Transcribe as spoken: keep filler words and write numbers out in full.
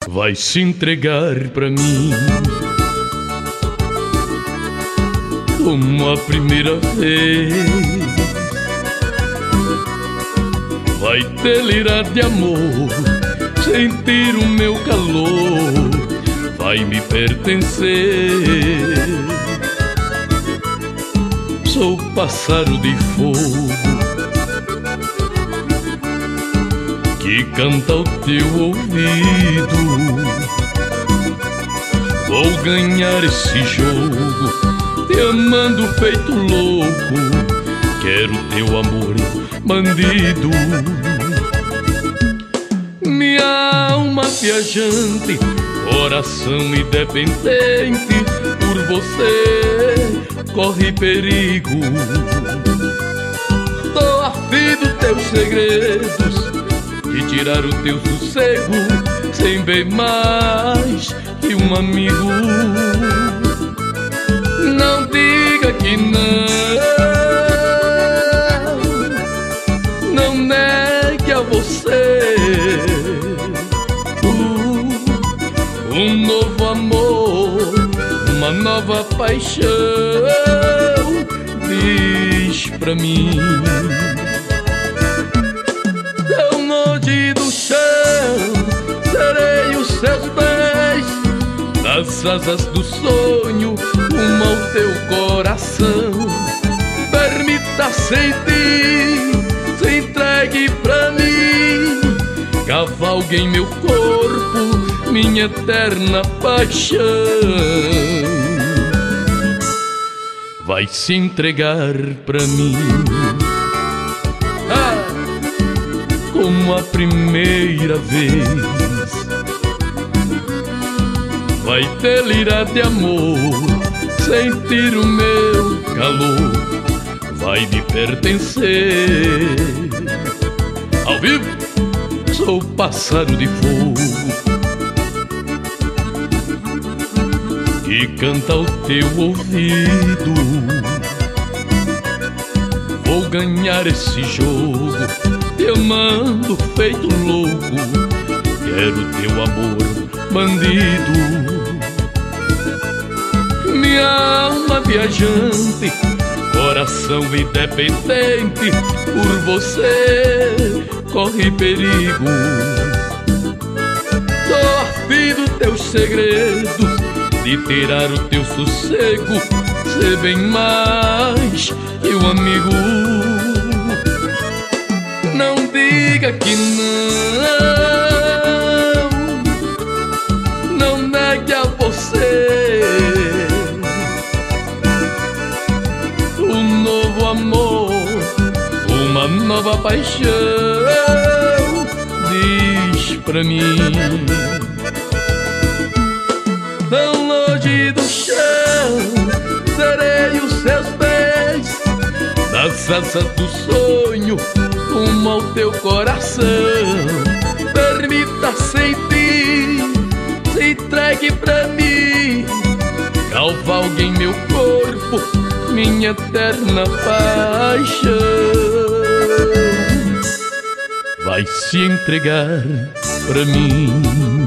vai se entregar pra mim como a primeira vez. Vai delirar de amor, sentir o meu calor, vai me pertencer. Sou pássaro de fogo que canta ao teu ouvido. Vou ganhar esse jogo, te amando feito louco. Quero teu amor, bandido. Minha alma viajante, coração independente, por você corre perigo. Tô afim dos teus segredos, de tirar o teu sossego, sem bem mais que um amigo. Não diga que não, não negue a você uh, um novo amor, uma nova paixão. Diz pra mim, tão longe do chão, serei os seus pés, nas asas do sonho, rumo ao teu coração. Permita sentir, se entregue pra mim, cavalgue em meu corpo, minha eterna paixão. Vai se entregar pra mim ah, como a primeira vez. Vai delirar de amor, sentir o meu calor, vai me pertencer. Ao vivo, sou pássaro de fogo que canta ao teu ouvido. Vou ganhar esse jogo, te amando feito louco. Quero teu amor, bandido. Minha alma viajante, coração independente, por você corre perigo. Tô afim dos teus segredos, de tirar o teu sossego, ser bem mais que um amigo. Não diga que não, não negue a você um novo amor, uma nova paixão. Diz pra mim, tão longe do chão, serei os seus pés, nas asas do sonho, rumo ao teu coração. Permita sentir, se entregue pra mim, cavalgue em meu corpo, minha eterna paixão. Vai se entregar pra mim.